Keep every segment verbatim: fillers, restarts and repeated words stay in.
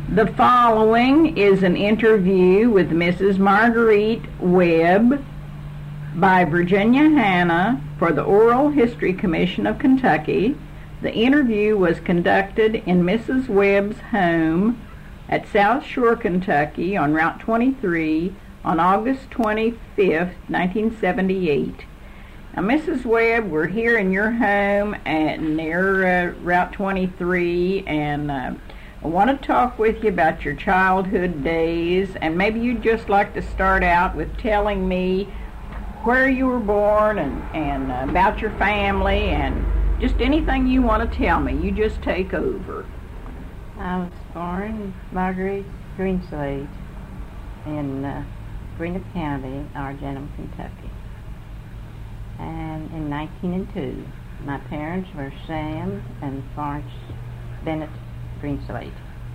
The following is an interview with Missus Marguerite Webb by Virginia Hanna for the Oral History Commission of Kentucky. The interview was conducted in Missus Webb's home at South Shore, Kentucky on Route twenty-three on August twenty-fifth, nineteen seventy-eight. Now, Missus Webb, we're here in your home at near uh, Route twenty-three, and uh, I want to talk with you about your childhood days, and maybe you'd just like to start out with telling me where you were born and, and uh, about your family, and just anything you want to tell me. You just take over. I was born Marguerite Greenslade in uh, Greenup County, Argentum, Kentucky. And in nineteen oh two, my parents were Sam and Florence Bennett Greenslade.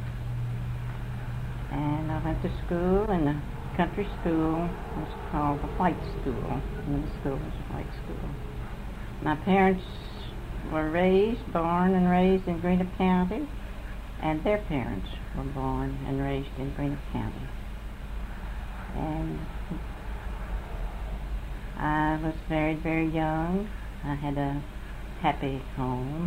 And I went to school in a country school. It was called the White School. And the school was a white school. My parents were raised, born and raised in Greenup County, and their parents were born and raised in Greenup County. And I was married very young. I had a happy home,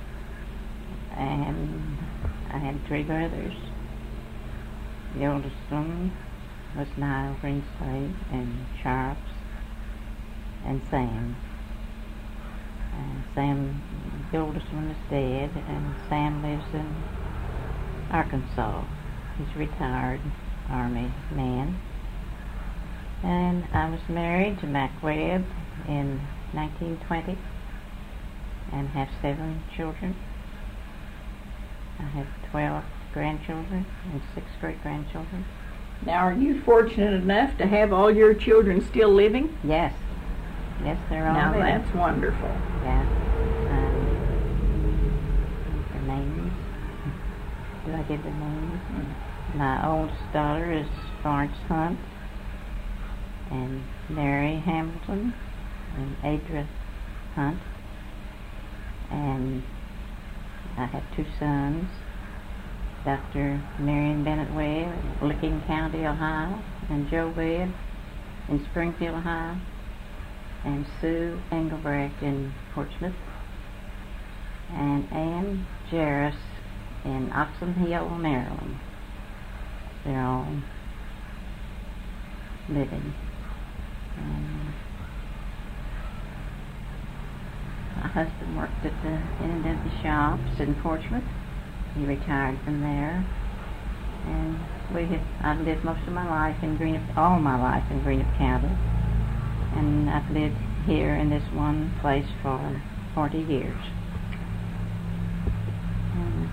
and I had three brothers. The oldest one was Niall Greenslade, and Charles, and Sam. And Sam, the oldest one, is dead, and Sam lives in Arkansas. He's a retired Army man. And I was married to Mac Webb in nineteen twenty and have seven children. I have twelve grandchildren and six great-grandchildren. Now, are you fortunate enough to have all your children still living? Yes. Yes, they're all Now, living. that's wonderful. Yeah. Um, their names. Do I give their names? Mm-hmm. My oldest daughter is Florence Hunt, and Mary Hamilton, and Adra Hunt. And I have two sons, Doctor Marion Bennett Webb in Licking County, Ohio, and Joe Webb in Springfield, Ohio, and Sue Engelbrecht in Portsmouth, and Ann Jarris in Oxon Hill, Maryland. They're all living. Um, my husband worked at the N and W shops in Portsmouth. He retired from there, and we have, I've lived most of my life in Greenup, all my life in Greenup County, and I've lived here in this one place for forty years. Um,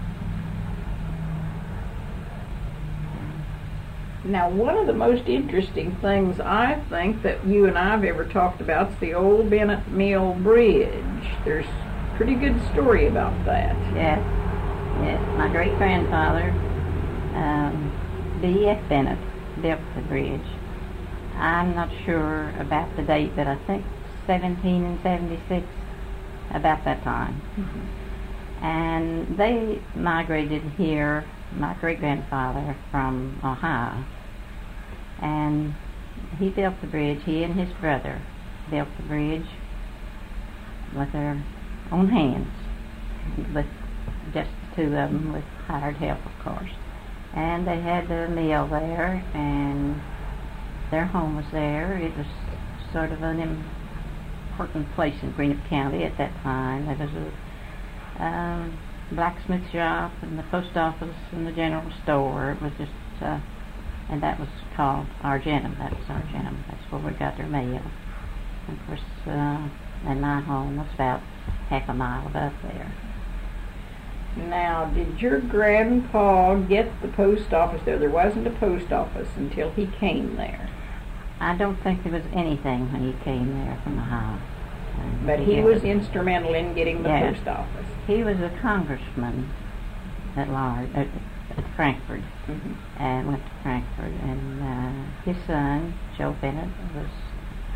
Now, one of the most interesting things I think that you and I have ever talked about is the old Bennett Mill Bridge. There's a pretty good story about that. Yes, yes. My great-grandfather, um, B F Bennett, built the bridge. I'm not sure about the date, but I think seventeen and seventy-six, about that time. Mm-hmm. And they migrated here, my great-grandfather, from Ohio. And he built the bridge, he and his brother built the bridge with their own hands, with just the two of them, with hired help, of course. And they had a mill there, and their home was there. It was sort of an important place in Greenup County at that time. There was a um, blacksmith shop and the post office and the general store. It was just, uh, and that was called Argentum. That was Argentum. That's where we got our mail. And of course, uh, and my home was about half a mile above there. Now, did your grandpa get the post office there? There wasn't a post office until he came there. I don't think there was anything when he came there from Ohio. But he was instrumental in getting the yeah. post office. He was a congressman at large, at, at Frankfort, mm-hmm. and went to Frankfort. And uh, his son, Joe Bennett, was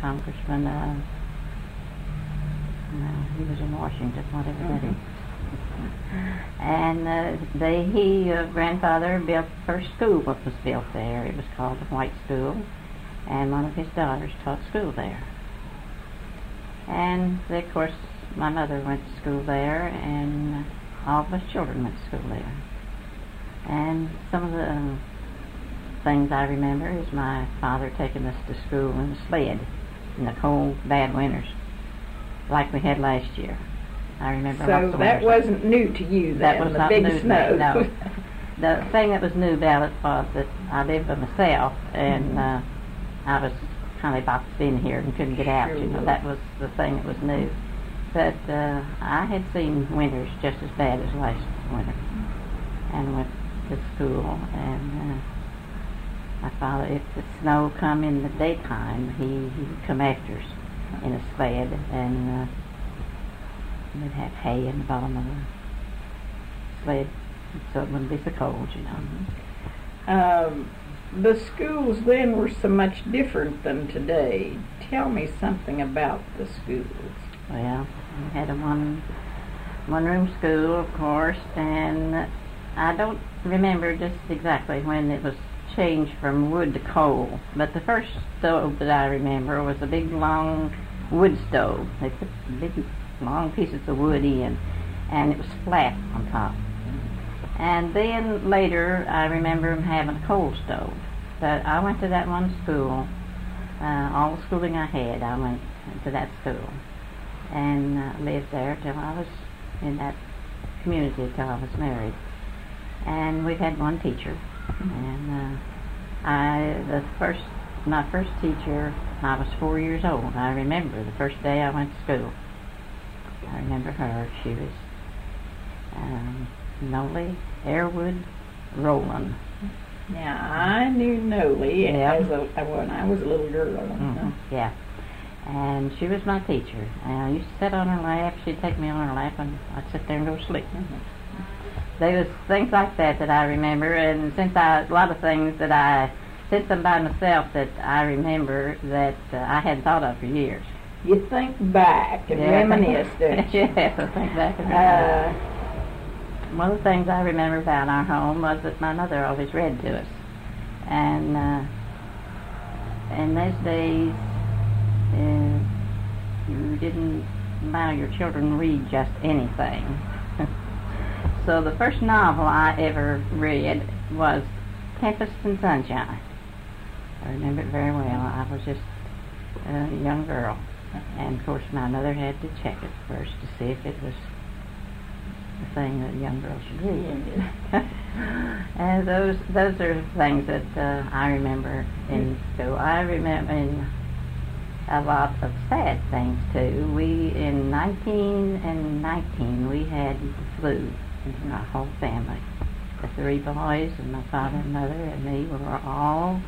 congressman. Uh, no, he was in Washington, whatever mm-hmm. that is. And uh, they, he, uh, grandfather, built the first school that was built there. It was called the White School, and one of his daughters taught school there. And of course, my mother went to school there, and all of us children went to school there. And some of the things I remember is my father taking us to school in a sled in the cold, bad winters, like we had last year. I remember. So that wasn't new to you then, that was the not big new snow. To me, no. The thing that was new about it was that I lived by myself, and uh, I was kind of boxed in here and couldn't get out. Sure You know, was. that was the thing that was new. But uh, I had seen winters just as bad as last winter, and went to school. And uh, my father, if the snow come in the daytime, he, he would come after us in a sled, and uh, we'd have hay in the bottom of the sled, so it wouldn't be so cold, you know. Um, the schools then were so much different than today. Tell me something about the schools. Well, we had a one one room school, of course, and I don't remember just exactly when it was changed from wood to coal, but the first stove that I remember was a big long wood stove. They put big long pieces of wood in, and it was flat on top. And then later I remember them having a coal stove. But I went to that one school. Uh, all the schooling I had, I went to that school, and uh, lived there till I was in that community till I was married. And we had one teacher, and uh, I the first my first teacher, I was four years old. I remember the first day I went to school. I remember her. She was um, Nolly Airwood Rowland. Now, I knew Nolly Yeah. as a, when I was a little girl. Mm-hmm. Yeah. And she was my teacher. And I used to sit on her lap. She'd take me on her lap, and I'd sit there and go to sleep. There was things like that that I remember, and since I, a lot of things that I, since I'm by myself, that I remember that uh, I hadn't thought of for years. You think back and Yeah, I think- reminisce, don't you? Yes, I think back and Uh, One of the things I remember about our home was that my mother always read to us. And uh, in those days, uh, you didn't allow your children to read just anything. So the first novel I ever read was Tempest and Sunshine. I remember it very well. I was just a young girl. And of course my mother had to check it first to see if it was the thing that a young girl should read. And those those are things that uh, I remember in school. I remember in a lot of sad things too. We in nineteen and nineteen we had the flu in our whole family. The three boys and my father and mother and me were all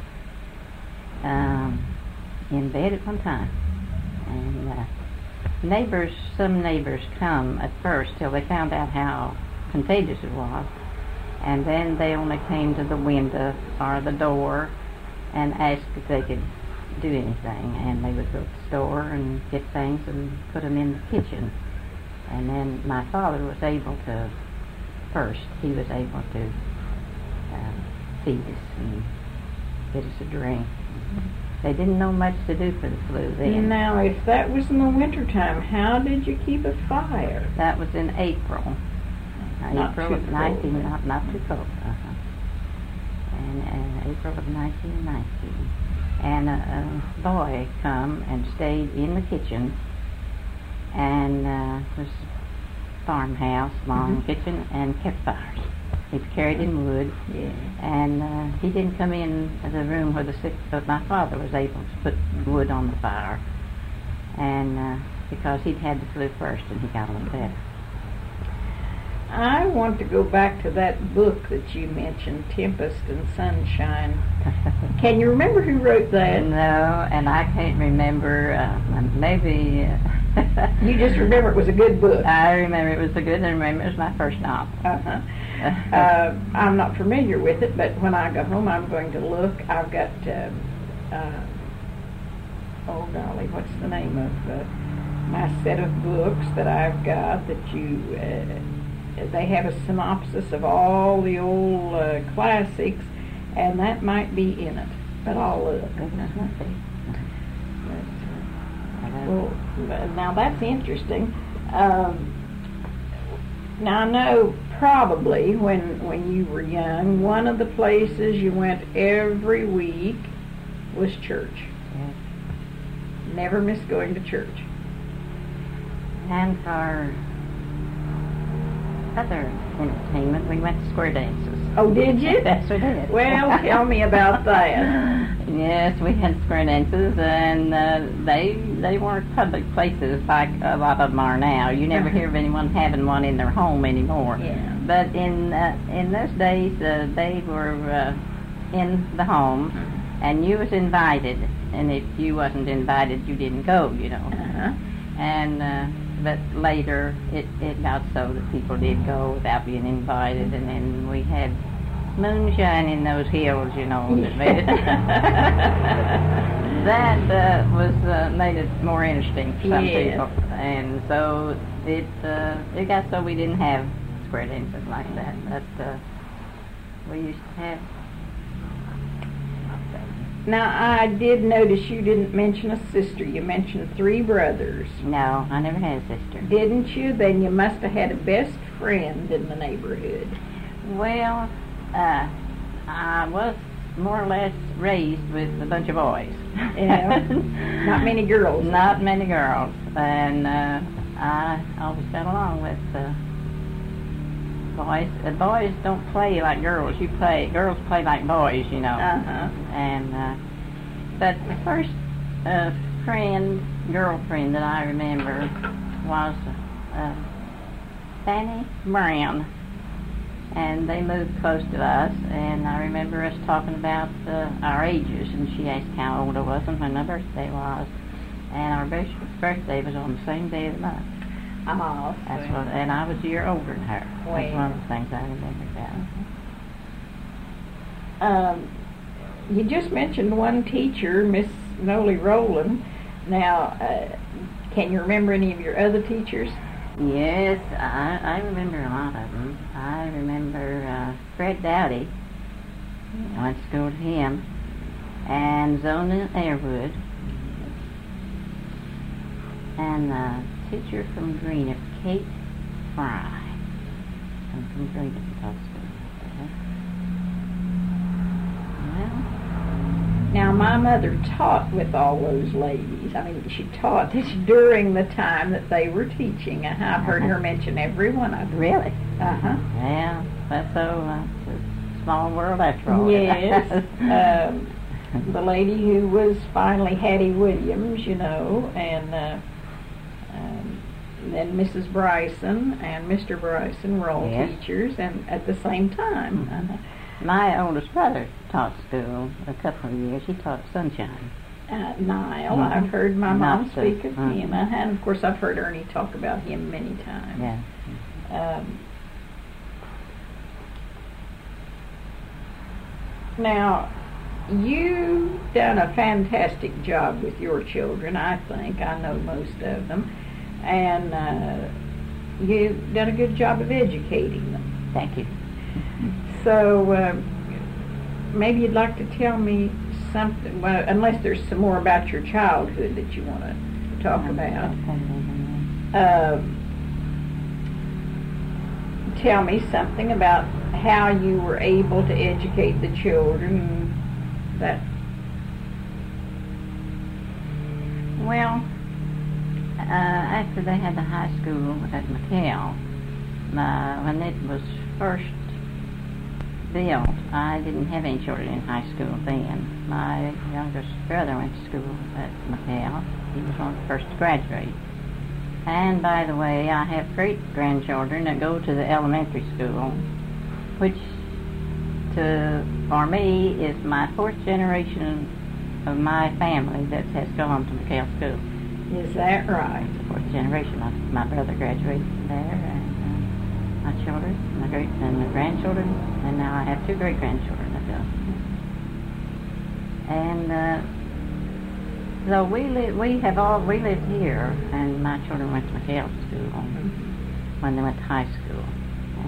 um, in bed at one time. And uh, neighbors, some neighbors come at first till they found out how contagious it was, and then they only came to the window or the door and asked if they could do anything, and they would go to the store and get things and put them in the kitchen. And then my father was able to, first, he was able to uh, feed us and get us a drink. They didn't know much to do for the flu then. now, if that was in the wintertime, how did you keep a fire? That was in April. Uh, Not April too of nineteen, cold. not not too cold. Uh-huh. And, and April of nineteen nineteen, and a, a boy come and stayed in the kitchen, and uh, it was a farmhouse, long Mhm. kitchen, and kept fires. He carried in wood, Yeah. and uh, he didn't come in the room where the sick, but my father was able to put wood on the fire, and uh, because he'd had the flu first, and he got a little better. I want to go back to that book that you mentioned, Tempest and Sunshine. Can you remember who wrote that? No, and I can't remember. Uh, maybe. Uh, You just remember it was a good book. I remember it was a good. I remember it was my first novel. Uh-huh. Uh, I'm not familiar with it, but when I go home, I'm going to look. I've got, uh, uh, oh golly, what's the name of uh, my set of books that I've got that you uh, they have a synopsis of all the old uh, classics, and that might be in it, but I'll look. Well, now that's interesting. Um, now I know probably when when you were young, one of the places you went every week was church. Yes. Never missed going to church. And for other entertainment, we went to square dances. Oh, did you? Yes, we did. Well, tell me about that. Yes, we had square dances, and uh, they they weren't public places like a lot of them are now. You never Uh-huh. hear of anyone having one in their home anymore. Yeah. But in uh, in those days, uh, they were uh, in the home, and you was invited. And if you wasn't invited, you didn't go. You know. Uh-huh. And uh, but later, it it got so that people did go without being invited, and then we had moonshine in those hills, you know, that made it. That uh, was uh, made it more interesting for some Yes. people, and so it uh, it got so we didn't have square dances like that. But uh, we used to have. Now, I did notice you didn't mention a sister. You mentioned three brothers. No, I never had a sister. Didn't you? Then you must have had a best friend in the neighborhood. Well, uh, I was more or less raised with a bunch of boys. Yeah. Not many girls. Not many girls, and uh, I always got along with uh, boys. Uh, boys don't play like girls. You play. Girls play like boys, you know. Uh-huh. And uh, but the first uh, friend, girlfriend that I remember was uh, Fanny Brown. And they moved close to us, and I remember us talking about uh, our ages, and she asked how old I was and when my birthday was, and our best birthday was on the same day of the month. Oh, That's what, and I was a year older than her. Well. That's one of the things I remember about. Um, you just mentioned one teacher, Miss Noli Rowland. Now, uh, can you remember any of your other teachers? Yes, I, I remember a lot of them. I remember uh, Fred Dowdy. I went to school with him, and Zona Airwood, and a teacher from Greenup, Kate Fry. I'm from Greenup, taught school. Well, Now, my mother taught with all those ladies. I mean, she taught during the time that they were teaching. I've heard her mention every one of them. really? Uh-huh. Yeah, that's so uh, it's a small world after all. Yes. um, the lady who was finally Hattie Williams, you know, and uh, um, then Missus Bryson and Mister Bryson were all Yes. teachers, and at the same time. Mhm. My oldest brother taught school a couple of years. He taught Sunshine. Uh, Niall, Mhm. I've heard my mom Not so- speak of mhm. him, and of course I've heard Ernie talk about him many times. Yeah. Um, now, you've done a fantastic job with your children, I think. I know most of them. And uh, you've done a good job of educating them. Thank you. So, um, maybe you'd like to tell me something, well, unless there's some more about your childhood that you want to talk about. Um, tell me something about how you were able to educate the children. That Well, uh, after they had the high school at McHale, uh, when it was first built, I didn't have any children in high school then. My youngest brother went to school at McHale. He was one of the first to graduate. And by the way, I have great-grandchildren that go to the elementary school, which to, for me is my fourth generation of my family that has gone to McHale School. is that right? It's the fourth generation. My, my brother graduated there, and uh, my children, my great and my grandchildren, and now I have two great-grandchildren that go. And uh, so we live, we have all we lived here, and my children went to McHale School when they went to high school,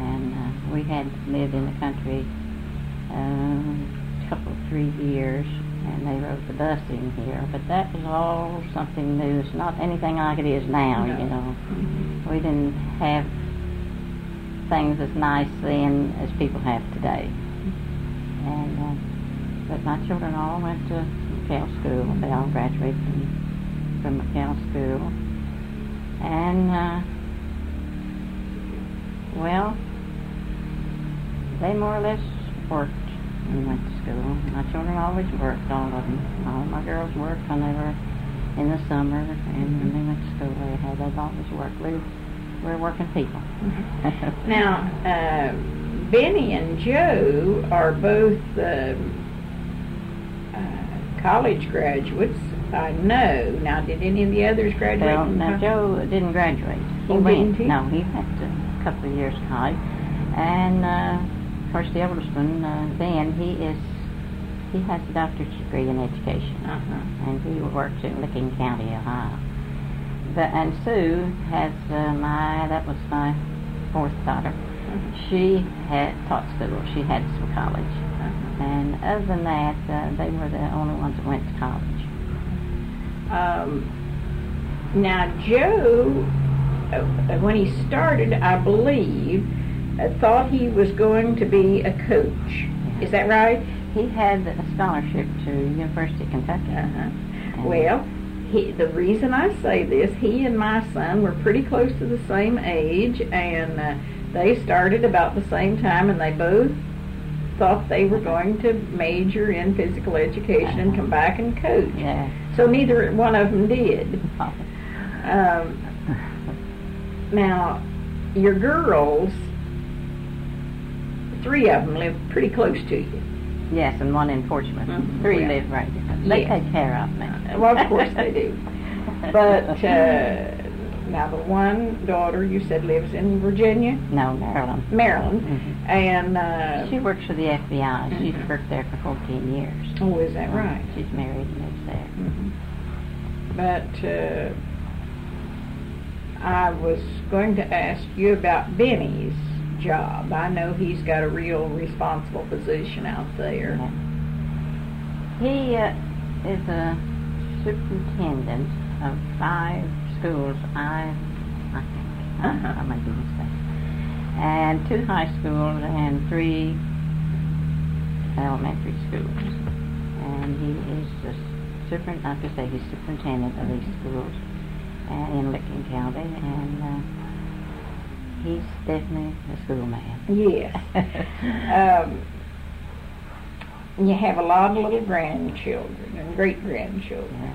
we had lived in the country um, a couple, three years, and they rode the bus in here. But that was all something new. It's not anything like it is now, No. you know. Mhm. We didn't have things as nice then as people have today. And uh, but my children all went to McCall School. They all graduated from, from McCall School. And, uh, well, they more or less worked when they went to school. My children always worked, all of them. All my girls worked when they were in the summer, and when they went to school, they had, they've always worked. We, we're working people. Now, uh, Benny and Joe are both uh, uh, college graduates, I know. Now, did any of the others graduate? Well, from now college? Joe didn't graduate. He Oh, went. didn't he? No, he went to a couple of years college. And, uh, of course, the oldest one, uh, Ben, he is, he has a doctorate degree in education. Uh-huh. And he works in Licking County, Ohio. But, and Sue has uh, my, that was my fourth daughter. She had taught school. She had some college. Uh-huh. And other than that, uh, they were the only ones that went to college. Um, now, Joe, uh, when he started, I believe, uh, thought he was going to be a coach. Is that right? He had a scholarship to University of Kentucky. Uh-huh. And Well, he, the reason I say this, he and my son were pretty close to the same age, and uh, they started about the same time, and they both thought they were going to major in physical education and come back and coach. Yeah. So neither one of them did. Oh. Um, now, your girls, three of them live pretty close to you. Yes, and one in Portsmouth. Mhm. Three Well, live right different. They yes. take care of me. Well, of course they do. But uh, now the one daughter you said lives in Virginia, No, Maryland. Maryland, Mhm. and uh, She works for the F B I. She's Mhm. worked there for fourteen years. oh, is that right? She's married and lives there. Mhm. But uh, I was going to ask you about Benny's job. I know he's got a real responsible position out there. Yeah. He uh, is a superintendent of five schools, I, I think. Uh-huh. I might be mistaken. And two high schools and three elementary schools. And he is the super, I could say he's superintendent of these schools and in Licking County, and uh, he's definitely a school man. Yes. um, you have a lot of little grandchildren and great grandchildren. Yeah.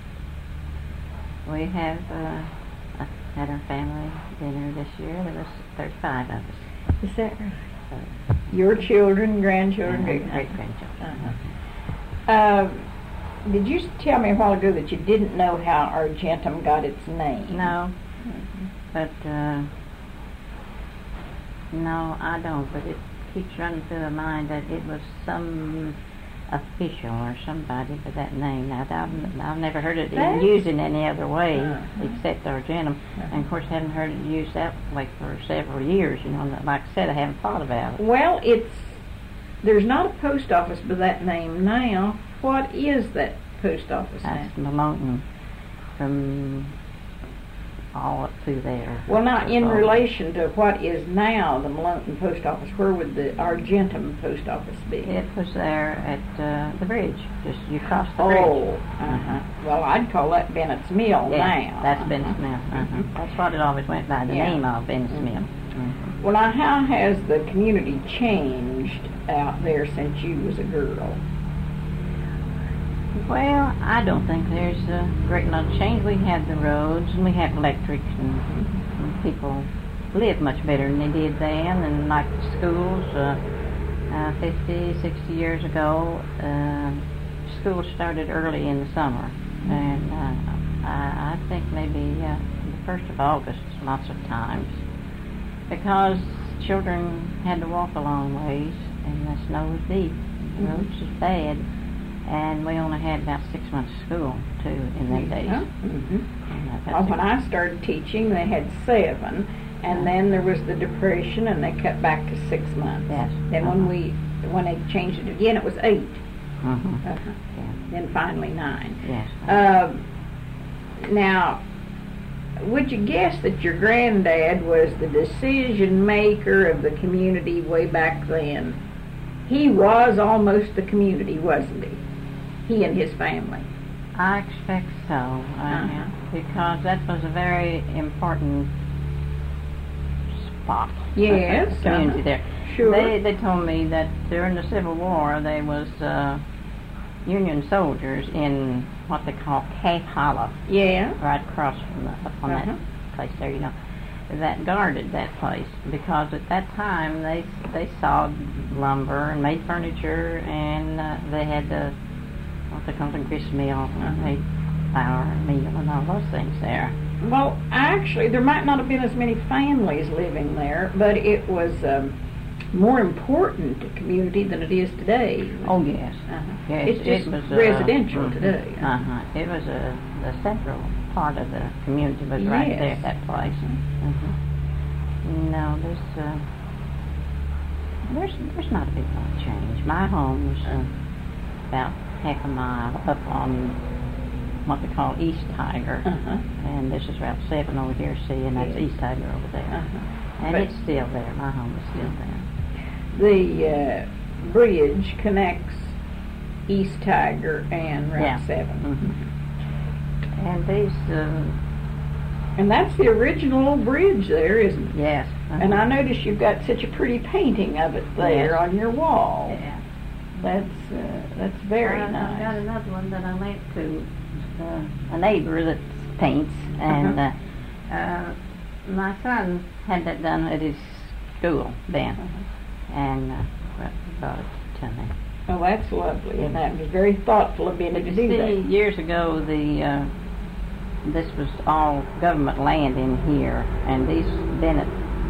We have uh, uh, had our family dinner this year. There was thirty-five of us. Is that right? So, Your children, grandchildren, and great great grandchildren. Uh-huh. Um, did you tell me a while ago that you didn't know how Argentum got its name? No, but uh, no, I don't. But it keeps running through my mind that it was some official or somebody with that name. Now, I've, I've never heard it That's- used in any other way Uh-huh. except Argentum. Uh-huh. And of course, haven't heard it used that way for several years. You know, and like I said, I haven't thought about it. Well, it's there's not a post office with that name now. What is that post office That's now? Maloneton from all up through there. Well, now in So- relation to what is now the Maloneton post office, where would the Argentum post office be? It was there at uh, the bridge, just you cross the bridge. Oh, uh-huh. Well, I'd call that Bennett's Mill Yeah, now. that's Uh-huh. Bennett's Mill. Uh-huh. That's what it always went by, the Yeah. name of Bennett's Mhm. Mill. Mhm. Well, now, how has the community changed out there since you was a girl? Well, I don't think there's a great lot of change. We have the roads and we have electric, and, and people live much better than they did then. And like the schools, uh, uh, fifty, sixty years ago, uh, school started early in the summer. And uh, I, I think maybe uh, the first of August lots of times. Because children had to walk a long ways and the snow was deep. The Mhm. roads was bad. And we only had about six months of school, too, in them days. Mm-hmm. And, uh, Well, when I started teaching, they had seven, And then there was the Depression, and they cut back to six months. Yes. Then uh-huh. when we when they changed it again, it was eight. Uh-huh. Uh-huh. Yeah. Then finally nine. Yes. Uh, now, would you guess that your granddad was the decision maker of the community way back then? He was almost the community, wasn't he? He and his family. I expect so, uh, Uh-huh. because that was a very important spot. Yes, of the community uh-huh. there. Sure. They they told me that during the Civil War there was uh, Union soldiers in what they call Cave Hollow, Yeah. right across from the, up on Uh-huh. that place there, you know, that guarded that place, because at that time they they sawed lumber and made furniture, and uh, they had the what they call the grist mill, and Uh-huh. made flour and meal and all those things there. Well, actually, there might not have been as many families living there, but it was um, more important to community than it is today. Oh yes, Uh-huh. yes, It's just it was uh, residential mhm. today. Uh-huh. It was a the central part of the community was right Yes. there, that place. Mm-hmm. No, there's uh, there's there's not a big lot of change. My home was uh, about half a mile up on what they call East Tiger, Uh-huh. and this is Route Seven over here. See, and that's Yes. East Tiger over there, Uh-huh. and But- it's still there. My home is still there. The uh, bridge connects East Tiger and Route Yeah. seven. Mm-hmm. And these, uh, And that's the original old bridge there, isn't it? yes. uh-huh. And I notice you've got such a pretty painting of it there Yes. on your wall. Yeah. That's uh, that's very I, I've got nice. another one that I lent to uh, a neighbor that paints, and Uh-huh. uh, uh, my son had that done at his school then, and uh, well, he brought it to me. Oh, that's lovely, and that was very thoughtful of Benny to You do see, that. years ago, the uh, this was all government land in here, and these Bennett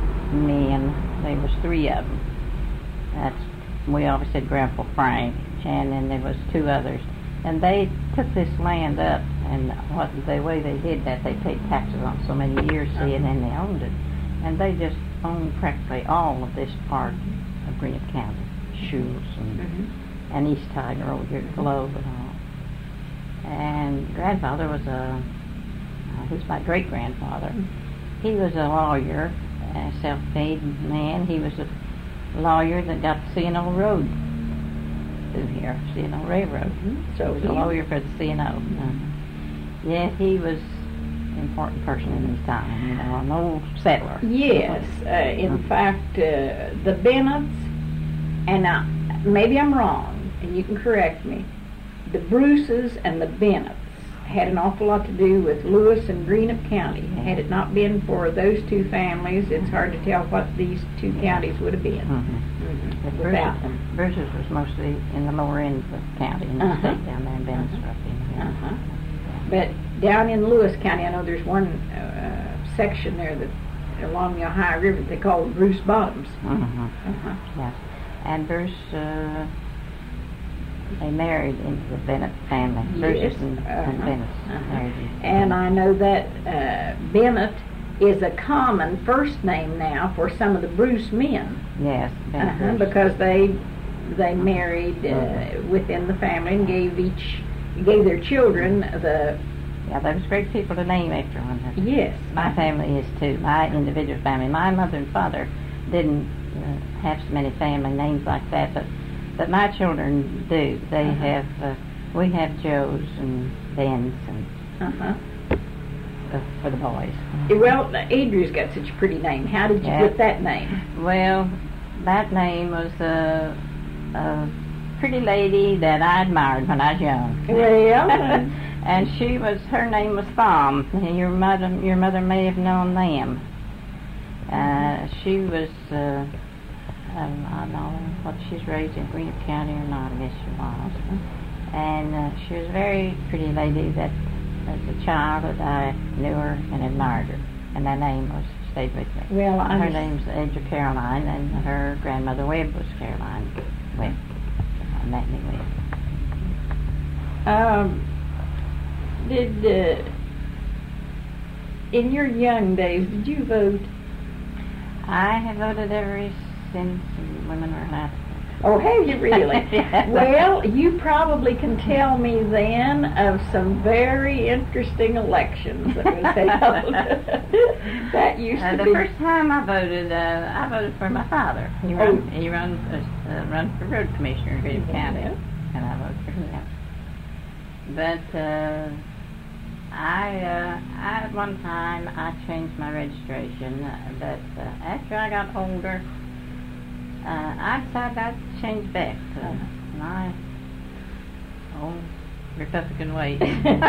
men, there was three of them. That's we always said Grandpa Frank, and then there was two others, and they took this land up, and what the way they did that, they paid taxes on so many years, see, and then they owned it, and they just owned practically all of this part of Greenup County, Shoals and Mhm. and East Tiger over here at Globe and all. And grandfather was a, uh, he was my great grandfather. He was a lawyer, a self-made man. He was a lawyer that got the C and O Road through here, C and O Railroad. So He was a he- lawyer for the C and O. Uh, yeah, he was an important person in his time, you know, an old settler. Yes, uh, in Mhm. fact, uh, the Bennetts, and I, maybe I'm wrong, and you can correct me, the Bruces and the Bennetts had an awful lot to do with Lewis and Greenup County. Had it not been for those two families, it's hard to tell what these two counties would have been Mm-hmm. The mhm, without them. Bruce's was mostly in the lower end of the county, in the Uh-huh. state down there in Bennett's up in here. Uh-huh. But down in Lewis County, I know there's one uh, section there that along the Ohio River they call Bruce Bottoms. Mm-hmm. Uh-huh. Yes. And Bruce, uh, they married into the Bennett family. Yes. Bruce's and, Uh-huh. and Bennett's Uh-huh. married into And I know that uh, Bennett is a common first name now for some of the Bruce men, Yes, Bennett uh-huh, Bruce. because they they married uh, within the family and gave each gave their children the Yeah, there was great people to name after one. yes. My family is too. My individual family. My mother and father didn't uh, have so many family names like that, but but my children do. They Uh-huh. have. Uh, we have Joes and Bens and Uh-huh. uh, for the boys. Well, Adria's got such a pretty name. How did you Yeah. get that name? Well, that name was a, a pretty lady that I admired when I was young. Well, and she was, her name was Thom. Your mother, your mother may have known them. Uh, she was, uh, um, I don't know what she's raised in Greenup County or not. I guess she was. And uh, she was a very pretty lady that, as a child, that I knew her and admired her. And that name was stayed with me. well, I Her name's Angel Caroline, and her grandmother Webb was Caroline Webb. I met me with. Um, did uh, in your young days did you vote? I have voted ever since women were allowed. Oh, have you really? Yes. Well, you probably can tell me then of some very interesting elections that was held. That used Uh, to the be. first time I voted, uh, I voted for my father. He Oh. run, he run, uh, uh, run for road commissioner in Greenup County, Yeah. and I voted for him. But uh, I, uh, I, at one time, I changed my registration, uh, but uh, after I got older, uh, I decided I'd change back to my old Republican ways. And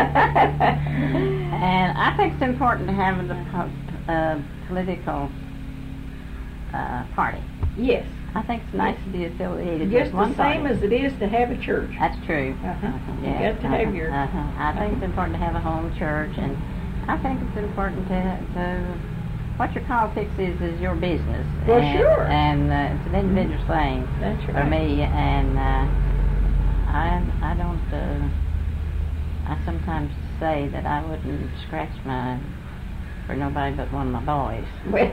I think it's important to have a po- uh, political uh, party. Yes, I think it's nice to be affiliated just with the one same party. as it is to have a church. That's true. Uh-huh. You Yeah, got to have uh-huh, your- Uh-huh. I think it's important to have a home church, and I think it's important to, to what your politics is is your business. Well, and, sure. And uh, it's an individual thing That's for right. me, and uh, I I don't. Uh, I sometimes say that I wouldn't scratch my for nobody but one of my boys. Well,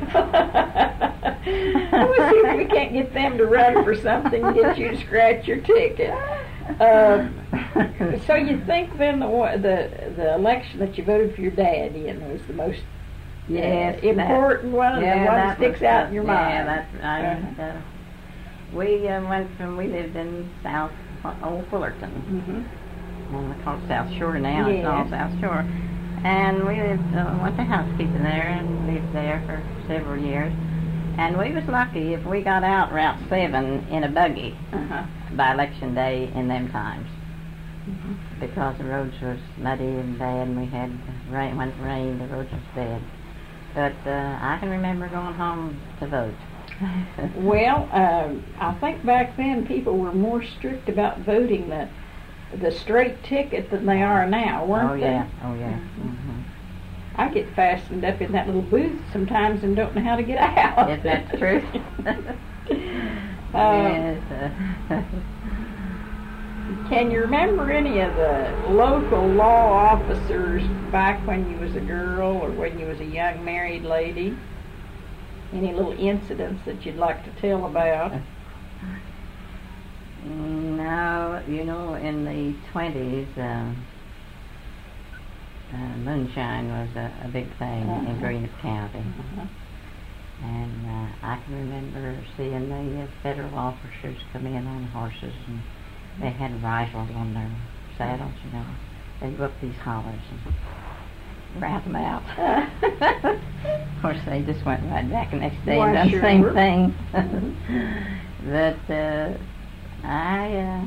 we'll see if we can't get them to run for something and get you to scratch your ticket. Um, so you think then the one- the the election that you voted for your dad in was the most uh, Yes, important one, and the one that sticks was out the- in your yeah, mind? that's I, Uh-huh. uh, we uh, went from we lived in South Old Fullerton, Mhm. and we call it South Shore now. It's all Yes. South Shore, and we lived uh, went to housekeeping there and lived there for several years. And we was lucky if we got out Route seven in a buggy Uh-huh. by election day in them times, Mhm. because the roads was muddy and bad, and we had rain. When it rained, the roads was bad. But uh, I can remember going home to vote. Well, um, I think back then people were more strict about voting the the straight ticket than they are now, weren't oh they? yeah, oh yeah. Mm-hmm. I get fastened up in that little booth sometimes and don't know how to get out. Is that true? Uh, yes. Uh, Can you remember any of the local law officers back when you was a girl or when you was a young married lady? Any little incidents that you'd like to tell about? no, you know, in the twenties, um, uh, moonshine was a, a big thing in Uh-huh. Greenup County. Uh-huh. And uh, I can remember seeing the uh, federal officers come in on horses, and they had rifles on their saddles, you know. They'd go up these hollers and rout them out. Of course, they just went right back the next day Why, and done sure. the same thing. But uh, I, uh,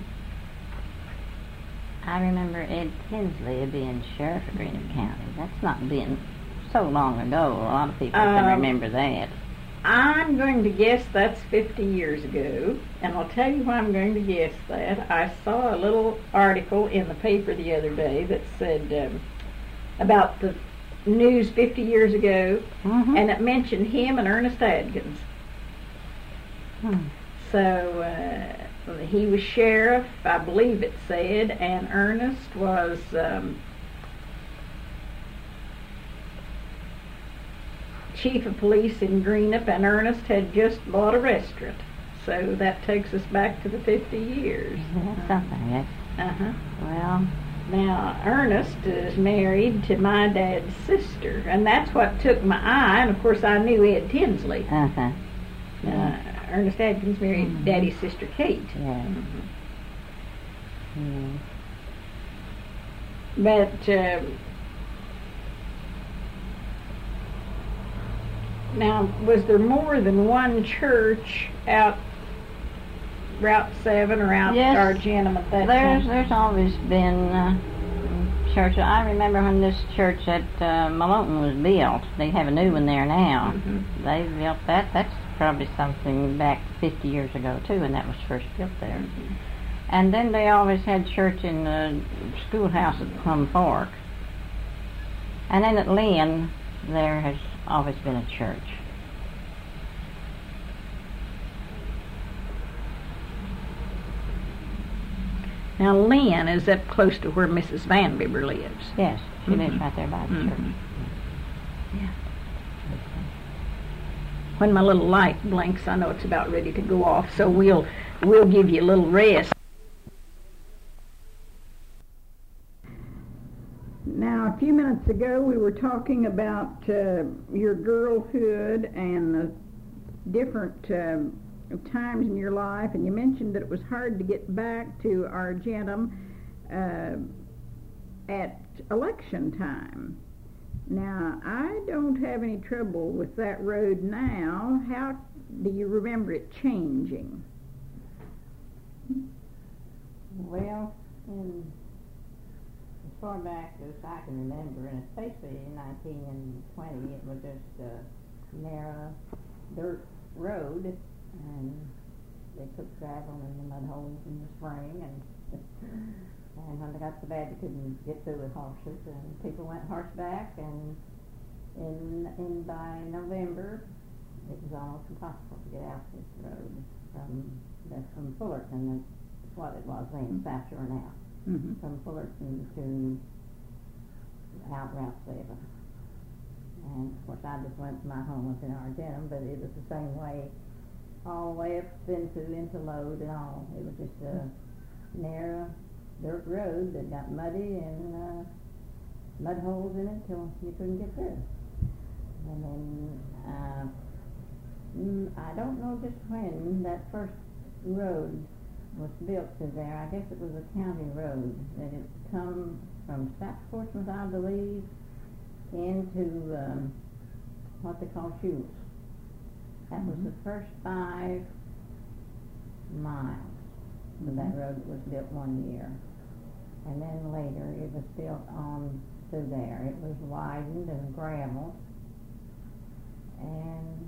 I remember Ed Tinsley being sheriff of Greenup County. That's not been so long ago. A lot of people can Um, remember that. I'm going to guess that's fifty years ago, and I'll tell you why I'm going to guess that. I saw a little article in the paper the other day that said um, about the news fifty years ago, Mm-hmm. and it mentioned him and Ernest Adkins. Hmm. So uh, he was sheriff, I believe it said, and Ernest was um, chief of police in Greenup, and Ernest had just bought a restaurant. So that takes us back to the fifty years. That's something, yes. Uh-huh. Well, Now, Ernest is married to my dad's sister, and that's what took my eye, and of course I knew Ed Tinsley. uh-huh. Uh, Ernest Adkins married Mhm. Daddy's sister Kate. Yeah. Mhm. Mm. But um, now, was there more than one church out Route seven or out Yes. Argenum at that There's time? there's always been uh, church. I remember when this church at uh, Maloton was built. They have a new one there now. Mhm. They built that. That's probably something back fifty years ago too, when that was first built there. Mhm. And then they always had church in the schoolhouse at Plum Fork. And then at Lynn, there has always been a church. Now, Lynn is up close to where Missus Van Bibber lives. Yes, she lives Mhm. right there by the Mhm. church. when my little light blinks, I know it's about ready to go off, so we'll we'll give you a little rest. Now, a few minutes ago, we were talking about uh, your girlhood and the different um, times in your life, and you mentioned that it was hard to get back to Argentum uh, at election time. Now, I don't have any trouble with that road now. How do you remember it changing? Well, in, as far back as I can remember, and especially in nineteen twenty, it was just a narrow dirt road, and they took gravel in the mud holes in the spring, and and when they got so bad they couldn't get through with horses, and people went horseback, and in in by November it was almost impossible to get out this road from the, from Fullerton. That's what it was then, South Shore now. Mm-hmm. From Fullerton to out Route seven. And of course I just went to my home up in Argentum, but it was the same way all the way up into into Lode and all. It was just a narrow dirt road that got muddy and uh, mud holes in it till you couldn't get through. And then uh, mm, I don't know just when that first road was built through there. I guess it was a county road that had come from South Portsmouth, I believe, into um, what they call Shules. That mm-hmm. was the first five miles of that road that was built one year. And then later it was built on through there. It was widened and gravel. And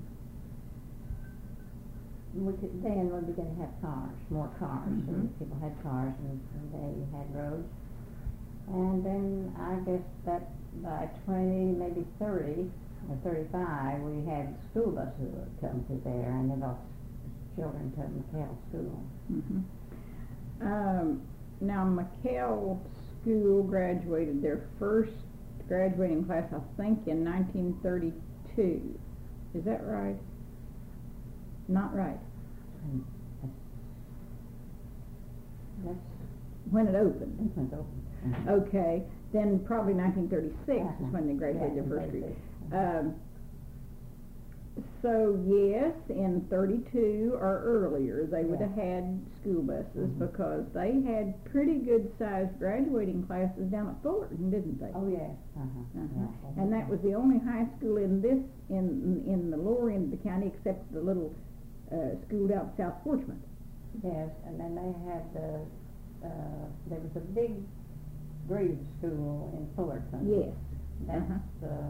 we could, then we began to have cars, more cars. Mm-hmm. And people had cars and, and they had roads. And then I guess that by twenty, maybe thirty or thirty-five, we had school buses that would come through there, and they brought children to McKell School. Mm-hmm. Um, now, McKell School graduated their first graduating class, I think, in nineteen thirty-two. Is that right? Not right. And that's, when it opened. that's when it opened. Mm-hmm. Okay, then probably nineteen thirty-six Uh-huh. is when they graduated Yeah, their first thirty-six. degree. Um, so yes, in thirty-two or earlier, they would Yeah. have had school buses Mm-hmm. because they had pretty good sized graduating classes down at Fullerton, didn't they? Oh, yes. Uh-huh. Uh-huh. Yeah. And that was the only high school in this in in the lower end of the county, except the little uh, school out South Portsmouth. Yes, and then they had the, uh, there was a big grade school in Fullerton. Yes. That's, Uh-huh. uh,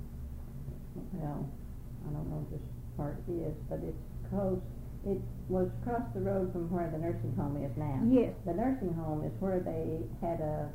well, I don't know what this part is, but it's close, it was across the road from where the nursing home is now. Yes. The nursing home is where they had a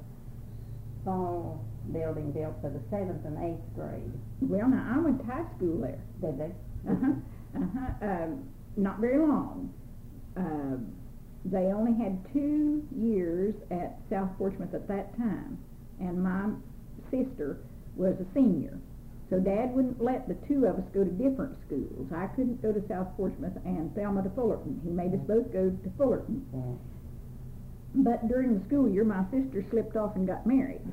small building built for the seventh and eighth grade. Well, now I went to high school there. Did they? Uh-huh. Uh-huh. Um, not very long. Uh, they only had two years at South Portsmouth at that time, and my sister was a senior. So Dad wouldn't let the two of us go to different schools. I couldn't go to South Portsmouth and Thelma to Fullerton. He made us both go to Fullerton. Yeah. But during the school year, my sister slipped off and got married.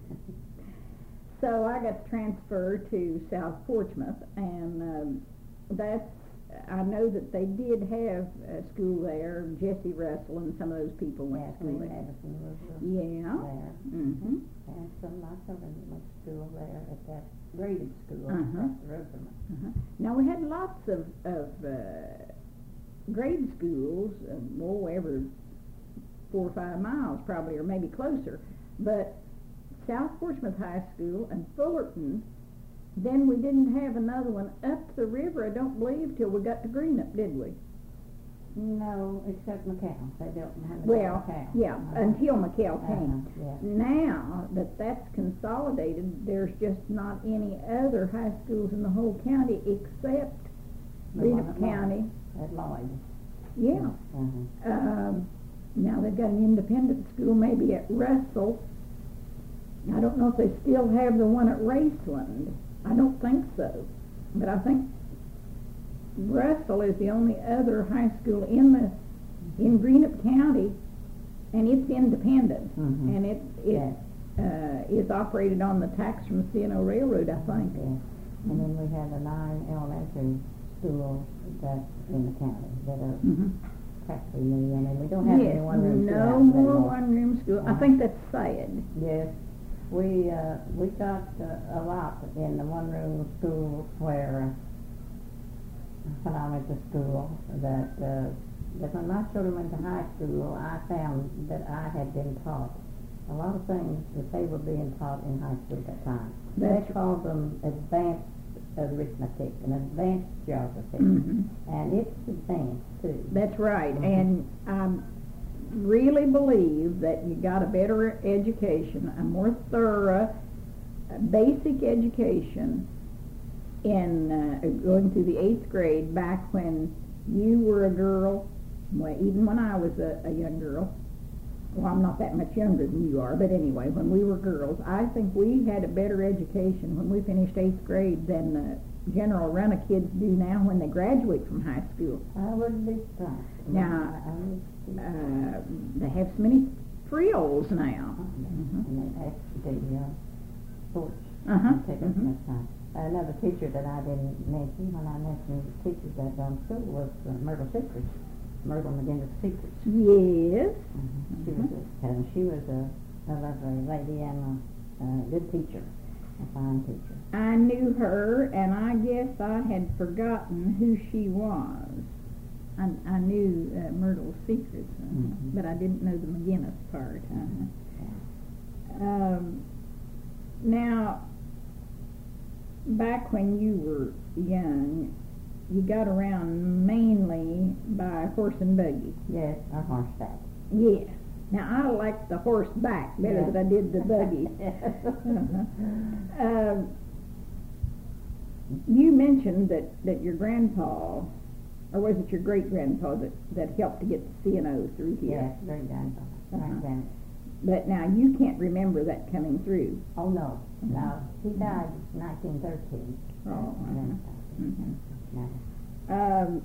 So I got transferred to South Portsmouth, and um, that's, I know that they did have a school there. Jesse Russell and some of those people went Yeah, to school Cleve there. Addison was uh, Yeah. there. Mm-hmm. And some of my children went to school there at that graded school Uh-huh. across the road from us. Uh-huh. Now we had lots of, of uh, grade schools, uh, well, every four or five miles probably, or maybe closer. But South Portsmouth High School and Fullerton, then we didn't have another one up the river, I don't believe, till we got to Greenup, did we? No, except McKell. They built behind Well, McKell. yeah, Uh-huh. until McKell came. Uh-huh, yeah. Now that that's consolidated, there's just not any other high schools in the whole county except The one Greenup at Lloyd. County. At Lloyd. Yeah. Uh-huh. Um, now they've got an independent school maybe at Russell. I don't know if they still have the one at Raceland. I don't think so. But I think Russell is the only other high school in the in Greenup County, and it's independent, Mhm. and it it Yes. uh, is operated on the tax from C N O Railroad, I think. Yes. And then we have the nine elementary schools that's in the county that are Mm-hmm. practically new, and then we don't have Yes, any one-room no schools more anymore. one-room school. I Uh-huh. think that's sad. Yes, we, uh, we got uh, a lot in the one-room schools where, uh, when I went to school, that, uh, that when my children went to high school, I found that I had been taught a lot of things that they were being taught in high school at that time. That's- They called them advanced arithmetic and advanced geography, Mhm. and it's advanced too. That's right, Mhm. and I really believe that you got a better education, a more thorough, uh, basic education in uh, going through the eighth grade back when you were a girl, well, even when I was a, a young girl. Well, I'm not that much younger than you are, but anyway, when we were girls, I think we had a better education when we finished eighth grade than the general run of kids do now when they graduate from high school. I wouldn't be surprised. Now, I- I would be- Uh, they have so many frills now. And they ask the uh, sports Uh-huh. take up Mhm. that time. Another teacher that I didn't mention when I mentioned teachers at um, school was uh, Myrtle Secrets, Myrtle McGinnis Secrets. Yes. Mm-hmm. She was a, and she was a, a lovely lady and a, a good teacher, a fine teacher. I knew her, and I guess I had forgotten who she was. I, I knew uh, Myrtle's Secrets, uh, Mhm. but I didn't know the McGinnis part. Uh, um, now, back when you were young, you got around mainly by horse and buggy. Yes, a horseback. Yeah. Now, I liked the horseback better Yeah. than I did the buggy. Yes. Uh-huh. Um, you mentioned that, that your grandpa, or was it your great-grandpa that, that helped to get the C N O through here? Yes, very grandpa. Uh-huh. Great grandpa. But now, you can't remember that coming through. Oh, no, no. He died in nineteen thirteen. Oh, uh-huh. Mhm. No. Um,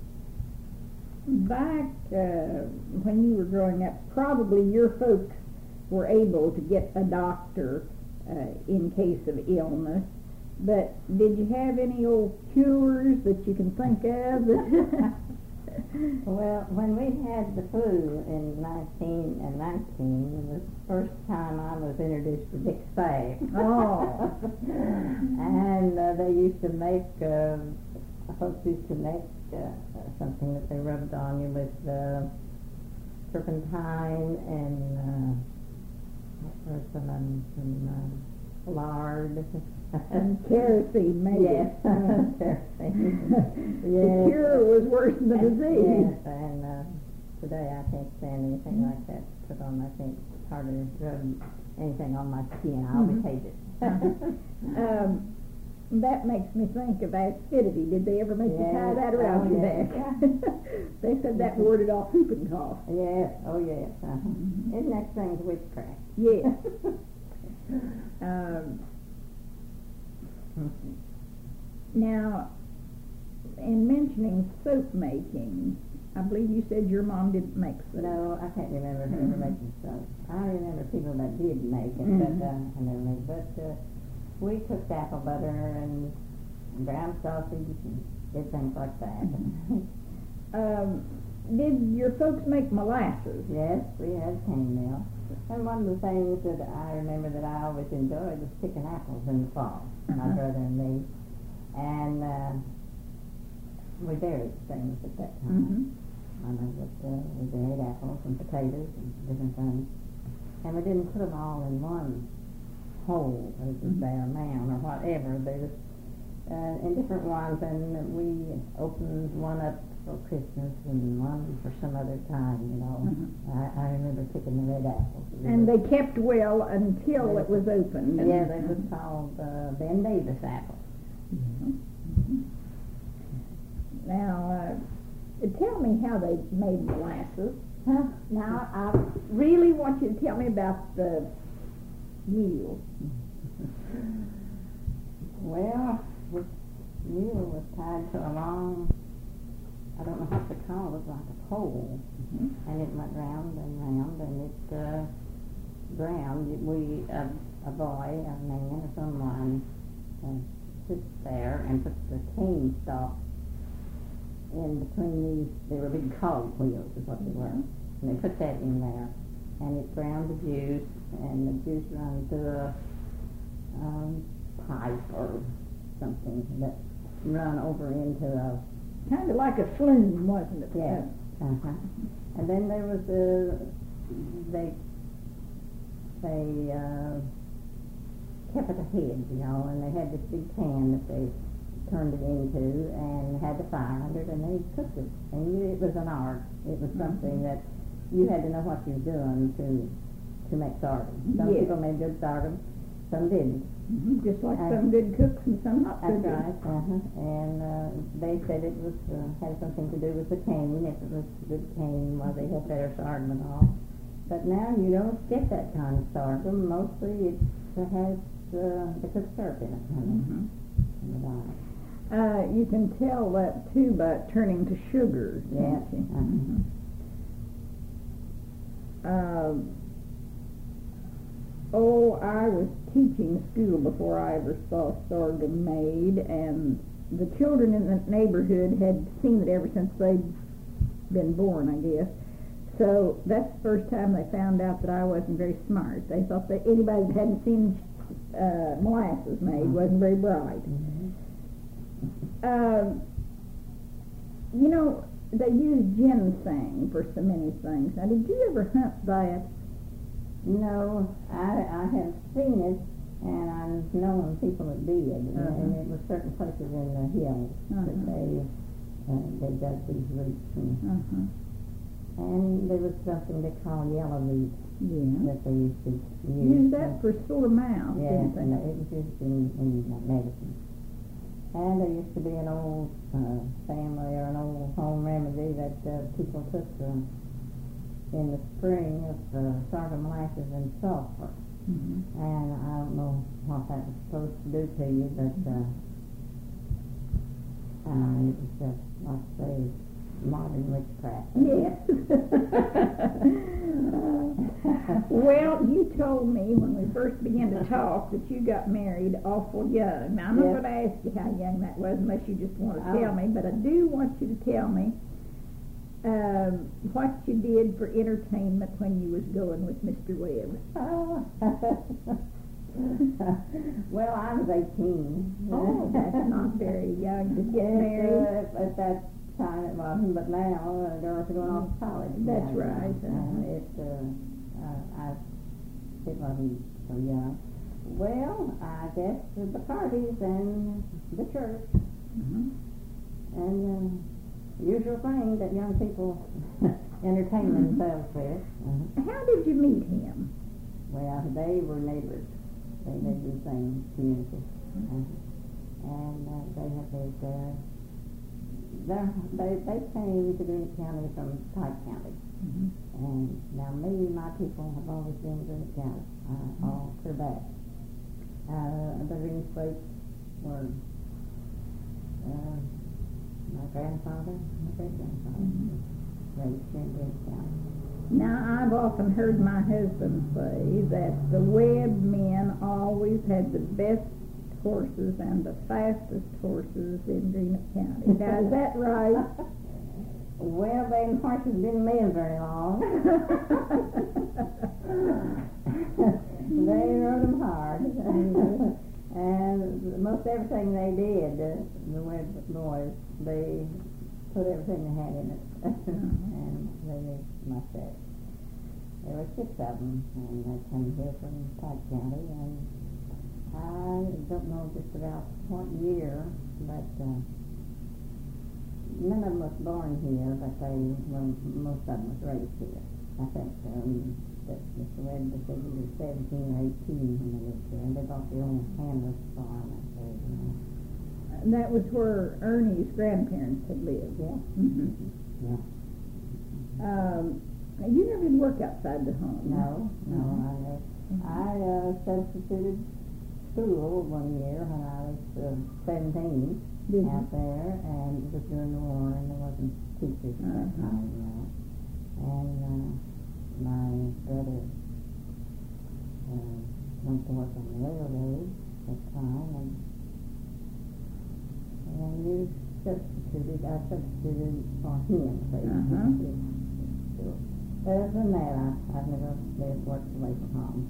back uh, when you were growing up, probably your folks were able to get a doctor uh, in case of illness. But did you have any old cures that you can think of? that- Well, when we had the flu in nineteen and nineteen, it was the first time I was introduced to Dick Spag. Oh. And uh, they used to make, uh, folks used to make uh, something that they rubbed on you with uh, turpentine and uh, what was the one, some uh, lard. And kerosene, maybe. Yes, kerosene. The Yes. cure was worse than the disease. Yes, and uh, today I can't stand anything like that put on. I think it's harder to rub anything on my skin. I always Mhm. hate it. Um, that makes me think of acidity. Did they ever make you tie Yes. that around Oh, your yes. neck? They said that warded off whooping cough. Yes, oh yes. Uh-huh. Mhm. Isn't that thing's witchcraft? Yes. Um, now, in mentioning soap making, I believe you said your mom didn't make soap. No, I can't remember her ever Mhm. making soap. I remember people that did make it, Mhm. but uh, I never made. But uh, we cooked apple butter and ground sausage and did things like that. Um, did your folks make molasses? Yes, we had cane mill. And one of the things that I remember that I always enjoyed was picking apples in the fall, my Uh-huh. brother and me. And uh, we varied things at that time. Mm-hmm. I know that uh, we varied apples and potatoes and different things. And we didn't put them all in one hole, as you Mhm. say, or mound or whatever. They was uh, in different ones, and we opened one up for Christmas and one for some other time, you know. Mhm. I, I remember picking the red apples. And they kept well until it was opened. Yeah, they was called uh, Ben Davis apples. Mhm. Now, uh, tell me how they made molasses. Huh? Now, I really want you to tell me about the mule. Well, we mule was tied to a long, I don't know what to call it, like a pole, Mhm. and it went round and round, and it uh, ground. We, a, a boy, a man, or someone, uh, sits there and puts the cane stop in between these. They were big cog wheels, is what they were, and they put that in there, and it ground the juice, and the juice ran through a um, pipe or something that run over into a Kind of like a flume, wasn't it? yeah. Uh-huh. And then there was a they they uh, kept it ahead, you know, and they had this big pan that they turned it into and had the fire under it, and they cooked it. And you, it was an art. It was something that you had to know what you were doing to to make sorghum. Some Yes. people made good sorghum, some didn't. Mhm. Just like And- some good cooks and some not so That's good. right. Uh-huh. And uh, they said it was uh, had something to do with the cane. If it was good cane, why they had better sorghum and all. But now you don't get that kind of sorghum. Mostly it has uh, the cooked syrup in it. Honey, Mhm. in the diet. Uh, you can tell that too by turning to sugar, Yeah. can't you? Uh-huh. Mhm. Um, oh, I was teaching school before I ever saw sorghum made, and the children in the neighborhood had seen it ever since they'd been born, I guess. So that's the first time they found out that I wasn't very smart. They thought that anybody that hadn't seen uh, molasses made wasn't very bright. Mhm. Um, you know, they use ginseng for so many things. Now, did you ever hunt that? No, I I have seen it, and I've known people that did, and, Uh-huh. and it was certain places in the hills Uh-huh. that they uh, they dug these roots, and, Uh-huh. and there was something they call yellow meat Yeah. that they used to use. Use that for sore mouth, Yeah, didn't and they? it was used in, in uh, medicine. And there used to be an old uh, family or an old home remedy that uh, people took uh, in the spring of uh, sorghum molasses and sulfur. Mhm. And I don't know what that was supposed to do to you, but uh, uh, it was just, like I say, modern witchcraft. Yes. Well, you told me when we first began to talk that you got married awful young. Now, I'm not Yes. going to ask you how young that was unless you just want to Oh. tell me, but I do want you to tell me um, what you did for entertainment when you was going with Mister Webb. Oh. Well, I was eighteen. Oh, that's not very young to get Yes, married. uh, at that time it wasn't, but now uh, girls are going off to college. That's now, right, Uh, uh-huh. it, uh, uh, I, it wasn't so young. Well, I guess the parties and the church Mhm. and um, the usual thing that young people entertain Mhm. themselves with. Uh, How did you meet him? well, they were neighbors. They lived in the same community. Uh, and uh, they had lived there. They're- They, they came to Greene County from Pike County. Mhm. And now me and my people have always been in Greene County, uh, all clear back. Uh, the Greene folks were uh, my grandfather, my great-grandfather, Mhm. raised here in Greene County. Now, I've often heard my husband say that the Webb men always had the best horses and the fastest horses in Greene County. Now, is that right? Well, them horses didn't live very long. They rode them hard. And most everything they did, uh, the Webb boys, they put everything they had in it. And they made my set. There were six of them, and they come here from Pike County, and I don't know just about what year, but uh, none of them was born here, but they, well, most of them was raised here. I think um, that Mister Webb was either seventeen or eighteen when they lived here, and they bought their own Hannah's farm up there, you know. And that was where Ernie's grandparents had lived. Yeah. Mhm. Yeah. Um, now, you never did work outside the home. No, no, I, uh, I uh, substituted school one year when I was uh, seventeen Did you? out there, and it was during the war, and there wasn't teachers at that Uh-huh. time, you know. And uh, my brother uh, went to work on the railroad at that time, and and we substituted, I substituted for him, basically. Uh-huh. So, other than that, I, I've never lived, worked away from home.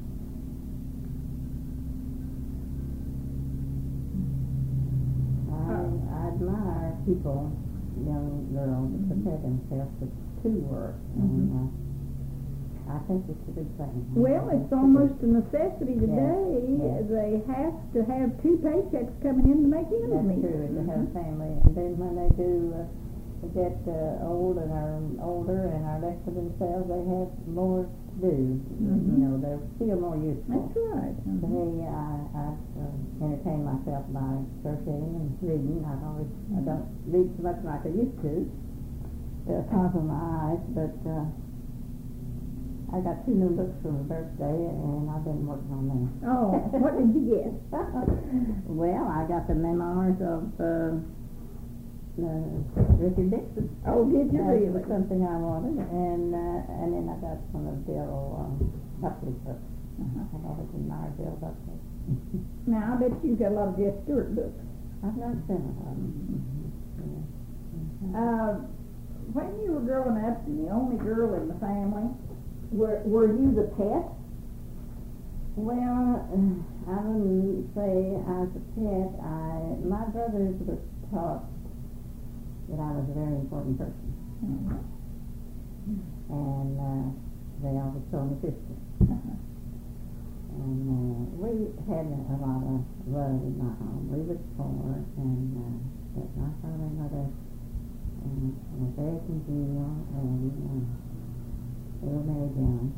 I, I admire people, young girls, that prepare themselves to, to work, and Mhm. uh, I think it's a good thing. Well, it's almost a necessity today. Yes. They have to have two paychecks coming in to make ends That's meet. true, to have a family, and then when they do uh, get uh, old and are older and are left to themselves, they have more to do. Mhm. You know, they feel more useful. That's right. To Mhm. me, I, I uh, entertain myself by crocheting and reading. I've always, I don't read so much like I used to because of my eyes, but uh, I got two new books for my birthday, and I've been working on them. Oh, what did you get? Well, I got the memoirs of uh, uh, Richard Dixon. Oh, did you That really? was something I wanted, and uh, and then I got one of Bill um, Buckley's books. Uh-huh. I've always admired Bill Buckley. Now, I bet you've got a lot of Jeff Stewart books. I've not seen of them. Yeah. Uh, when you were growing up and the only girl in the family, were were you the pet? Well, uh, I wouldn't say I was a pet. I my brothers were taught that I was a very important person, Mhm. and uh, they always told me sister. Uh-huh. And uh, we had a lot of love in my home. We were poor, and uh, but my father and mother uh, were very congenial, and uh, they were married young.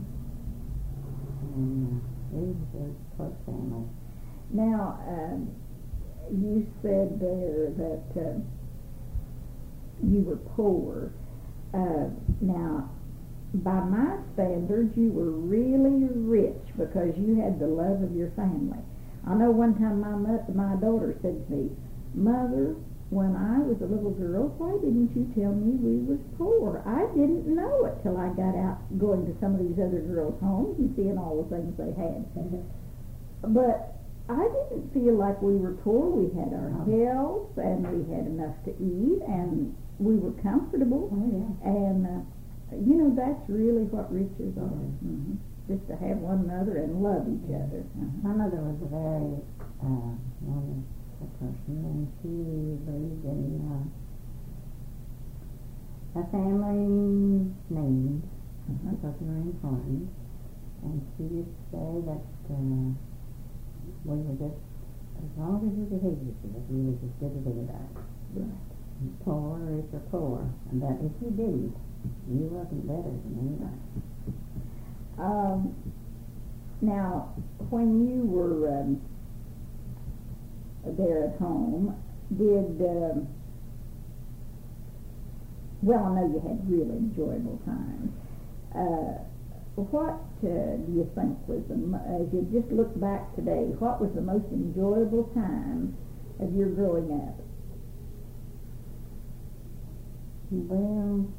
And uh, it was a close family. Now, um, you said there that uh, you were poor. Uh, now, by my standards, you were really rich because you had the love of your family. I know one time my mo- my daughter said to me, "Mother, when I was a little girl, why didn't you tell me we was poor? I didn't know it till I got out going to some of these other girls' homes and seeing all the things they had." But I didn't feel like we were poor. We had our health, and we had enough to eat, and we were comfortable. Oh yeah. And, uh, you know, that's really what riches are. Yeah. hmm Just to have one another and love each other. Uh-huh. My mother was a very uh, wonderful person, and she believed in uh, a family name Uh-huh. because they were important. And she used to say that uh, we were just, as long as you behaved yourself, you were as good as anybody. Right. Poor, rich or poor. And that if you didn't, you wasn't better than anybody. Um, now, when you were um, there at home, did, um, well, I know you had really enjoyable times. Uh, what uh, do you think was, the, mo- as you just look back today, what was the most enjoyable time of your growing up? Well,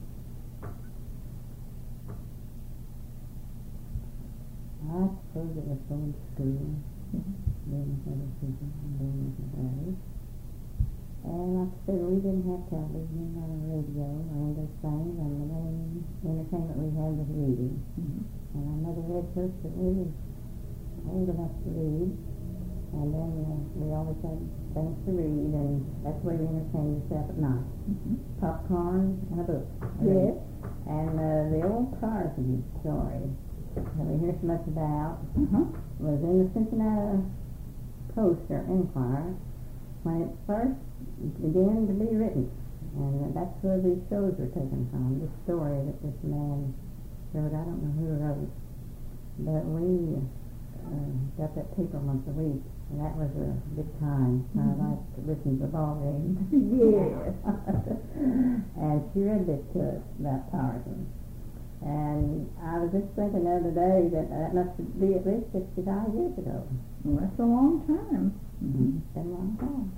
I suppose it was going to school, being with other people, and being with my brothers. And like I said, we didn't have television or radio or anything, and the main entertainment we had was reading. Mhm. And my mother read to us till we were old enough to read, and then uh, we always had things to read, and that's the way we entertained ourselves at night. Mhm. Popcorn and a book. Yes. And uh, the old Carsey story that we hear so much about Uh-huh. was in the Cincinnati Post or Enquirer when it first began to be written. And that's where these shows were taken from, this story that this man wrote. I don't know who wrote, but we uh, got that paper once a week, and that was a good time. Mhm. I liked to listen to the ball game. Yes. And she read this to us about Tarzan. And I was just thinking the other day that that must be at least sixty-five years ago. Well, that's a long time. Mm-hmm. It's been a long time.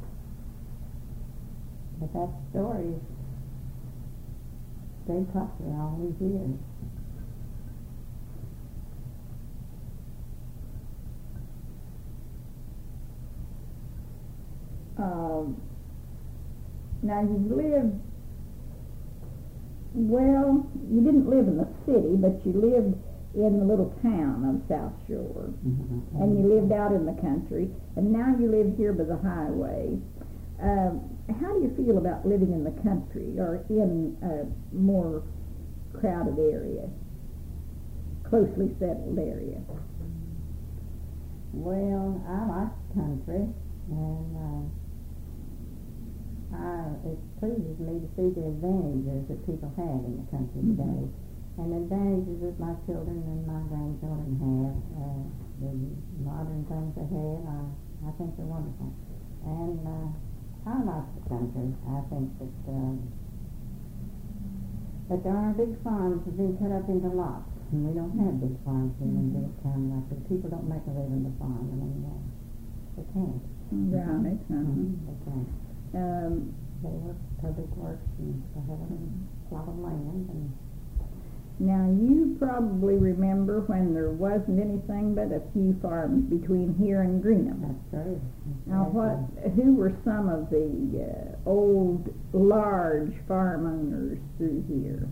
But that story stayed popular all these years. Um, now you've lived, well, you didn't live in the city, but you lived in the little town of South Shore, Mm-hmm. and you lived out in the country, and now you live here by the highway. Um, how do you feel about living in the country or in a more crowded area, closely settled area? Well, I like the country, and uh, I, it pleases me to see the advantages that people have in the country Mhm. today. And the advantages that my children and my grandchildren have, uh, the modern things they have, I, I think they're wonderful. And uh, I like the country. I think that uh, that there are big farms that have been cut up into lots, and we don't have big farms here in big town like that. People don't make a living to farm anymore. They can't. Right. Uh-huh. They can't. Um, They work public works and they have a lot of land. And now you probably remember when there wasn't anything but a few farms between here and Greenham. that's true. Now, what? Who were some of the uh, old, large farm owners through here?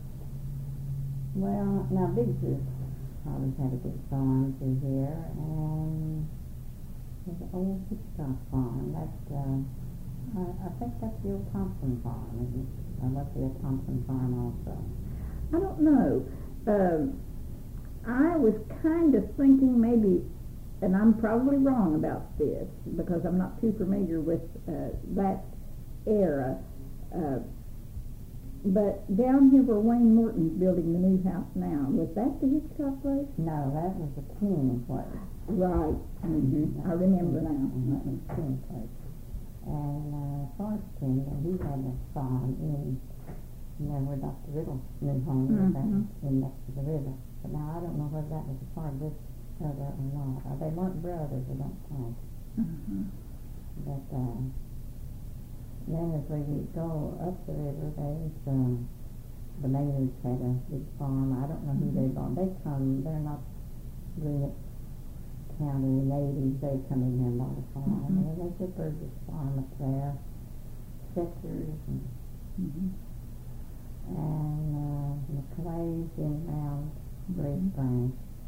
Well, now Biggs has always had a big farm through here, and there's an old Hitchcock farm. That's, uh, I, I think that's the old Thompson farm, isn't it? Or must be a Thompson farm also. I don't know. Um, I was kind of thinking maybe, and I'm probably wrong about this because I'm not too familiar with uh, that era. Uh, but down here where Wayne Morton's building the new house now, was that the Hitchcock place? No, that was the King place. Right. Mm-hmm. I remember now. And that was the King place. And uh, Forrest King, and he had a farm in, you know, where Doctor Riddle's new home was Mhm. at, in next to the river. But now I don't know whether that was a part of this other or not. Uh, they weren't brothers, I don't think. Uh-huh. But uh, then as we go up the river, there's uh, the Maynards had a big farm. I don't know who they bought. They come, they're not Greenup County natives. They come in here and bought a farm. Mhm. And they took Burgess Farm up there, Setchers and, Mhm. and uh, McClay's in around Gray Springs.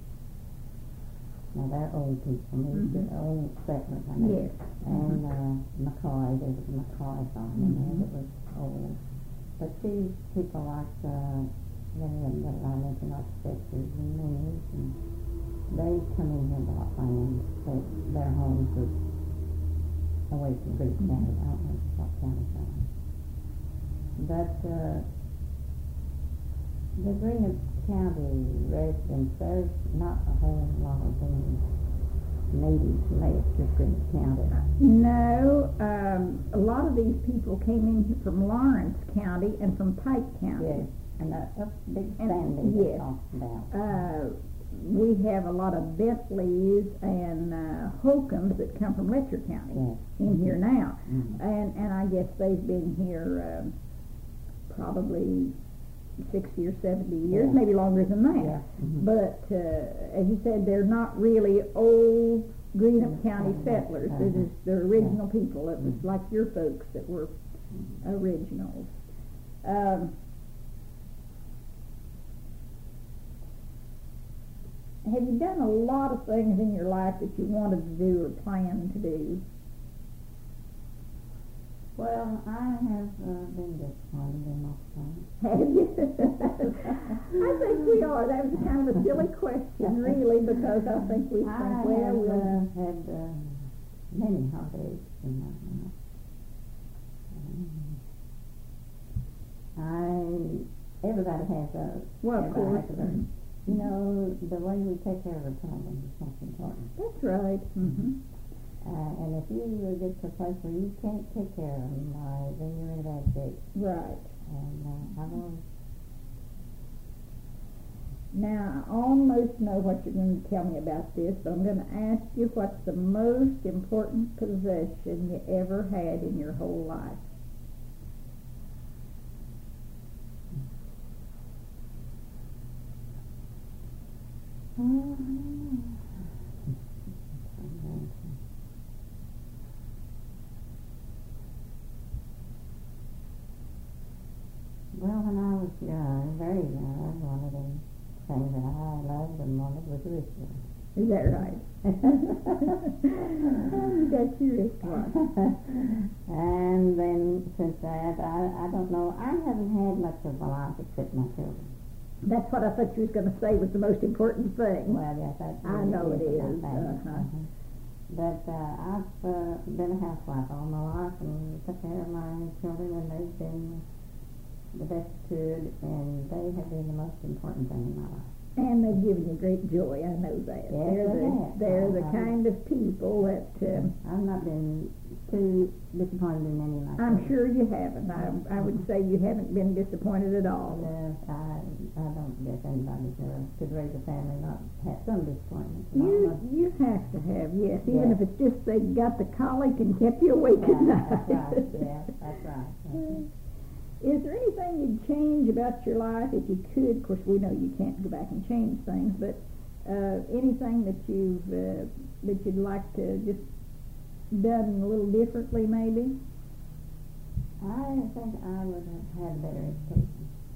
Now they're old people, these Mhm. are old settlers, I know. Yes. And uh, McCoy, there was a McCoy farm in there Mhm. that was old. But these people like, uh, they had, that I mentioned, like Setchers and Minis, and they come in here and bought land. They, their homes was away from Greek County. I don't know what county from. But uh, the Greenup County residents, there's not a whole lot of them natives left of Greenup County. No, um, a lot of these people came in here from Lawrence County and from Pike County. Yes, and that up Big And- Sandy they yes. talked about. Uh, we have a lot of Bentleys and uh, Holcombs that come from Letcher County Yes. in here now. Mhm. And and I guess they've been here um, probably sixty or seventy years, Yeah. maybe longer than that. Yeah. Mhm. But uh, as you said, they're not really old Greenup County Mhm. settlers. Uh-huh. They're just they're original people. It was Mhm. like your folks that were originals. Um, have you done a lot of things in your life that you wanted to do or planned to do? Well, I have uh, been disappointed in my son. Have you? I think we are. That was kind of a silly question, really, because I think we think, I well, have we'll... uh, had uh, many heartaches in my life. Um, I, everybody has those. Well, of Everybody course. has those. You know, the way we take care of our children is most important. That's right. Mm-hmm. Uh, and if you get to a place where you can't take care of them, uh, then you're in bad shape. Right. And uh, I've always Now, I almost know what you're going to tell me about this, but I'm going to ask you what's the most important possession you ever had in your whole life? Well, when I was young, very young, one of the things that I loved and wanted was a wristwatch. Is that right? You got your wristwatch. And then since that, I, I don't know, I haven't had much of my life except my children. That's what I thought you was going to say was the most important thing. Well, yes, that's I know it is. Uh-huh. Uh-huh. Uh-huh. But uh, I've uh, been a housewife all my life and took care of my children, and they've been the best good, and they have been the most important thing in my life. And they've given you great joy, I know that. Yes, they're they the, have. they're the Uh-huh. kind of people that, um, I've not been too disappointed in any of my I'm children. sure you haven't. I, I would say you haven't been disappointed at all. No, I, I don't guess anybody could, could raise a family and not have some disappointment. You you have to have, yes, even Yes. if it's just they got the colic and kept you awake at Yeah, night. that's right, yeah, that's right. Uh-huh. Is there anything you'd change about your life if you could? Of course, we know you can't go back and change things, but uh, anything that you've uh, that you'd like to just done a little differently, maybe? I think I would have had a better education.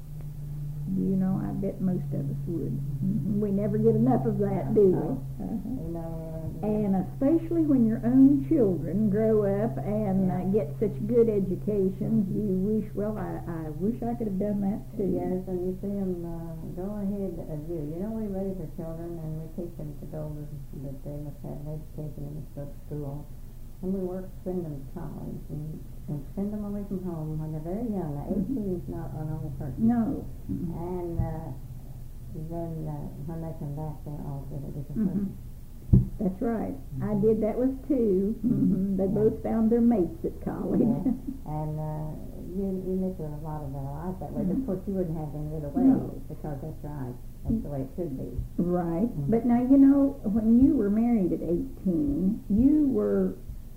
You know, I bet most of us would. Mhm. We never get enough of that, do we? No. Uh-huh. You know, uh, And especially when your own children grow up and uh, Yeah. get such good educations, you wish, well, I, I wish I could have done that too. yes, and you see them uh, go ahead and do. You know, we raise our children and we teach them to go to, that they must have an education and must go to school. And we work to send them to college and, and send them away from home when they're very young. Now, eighteen is not an old person. No. Mhm. And uh, then uh, when they come back, they're altogether a different Mhm. person. That's right. I did that with two. Mm-hmm. They both found their mates at college. Yeah. And uh, you, you miss a lot of their life that way. But of course, you wouldn't have any other way No. because that's right. That's the way it should be. Right. Mhm. But now, you know, when you were married at eighteen, you were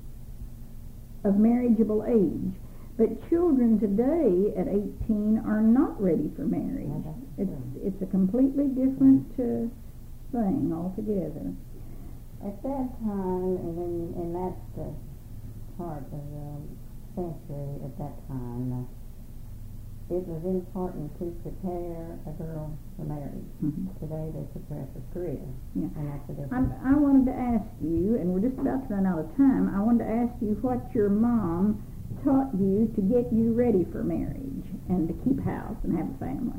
of marriageable age. But children today at eighteen are not ready for marriage. Yeah, that's It's true. it's a completely different uh, thing altogether. At that time, and in, in that uh, part of the century at that time, uh, it was important to prepare a girl for marriage. Mhm. Today they prepare for career, Yeah. and that's a I, difference. I wanted to ask you, and we're just about to run out of time, I wanted to ask you what your mom taught you to get you ready for marriage and to keep house and have a family.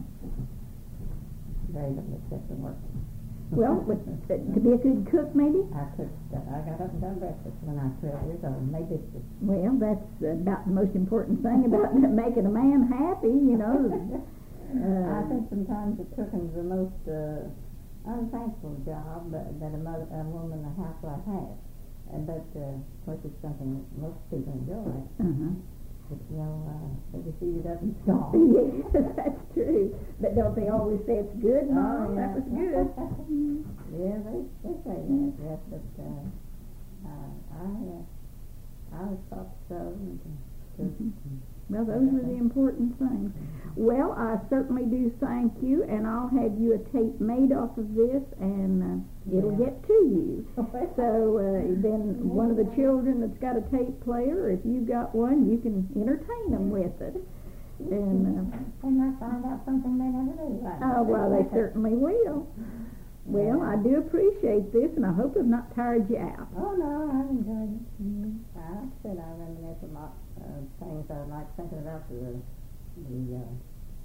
Very little except for work. Well, with, to, to be a good cook, maybe? I cooked, uh, I got up and done breakfast when I was twelve years old, and made biscuits. Well, that's about the most important thing about making a man happy, you know. I Uh, think sometimes the cooking's the most uh, unthankful job that, that a, mother, a woman, a housewife has. And but uh, of course, it's something that most people enjoy. uh-huh. But you know, uh, they just eat it up and stall. Yes, that's true. But don't they always say it's good, Mom? Oh, That was yeah. good. Yeah, they, they say that, yes, but uh, uh, I, uh, I was thought so. And, uh, Mhm. Well, those were the important things. Well, I certainly do thank you, and I'll have you a tape made off of this, and uh, it'll Yeah. get to you. So uh, then one of the children that's got a tape player, if you got one, you can entertain them with it. And uh, They might find out something they never knew. Right? oh, well, they certainly will. Well, I do appreciate this, and I hope I've not tired you out. Oh, no, I enjoyed it. Mm-hmm. Like I said, I reminisce a lot of things I like thinking about the, the uh,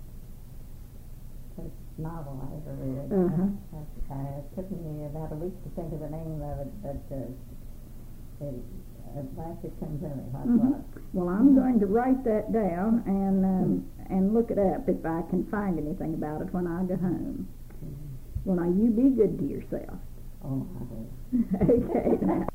first novel I ever read. Uh-huh. Uh, uh, it took me about a week to think of the name of it, but uh, it, at last it came to me what it Mhm. was. Well, I'm going to write that down and um, and look it up if I can find anything about it when I go home. Well, now you be good to yourself. Oh, I do. Okay, now.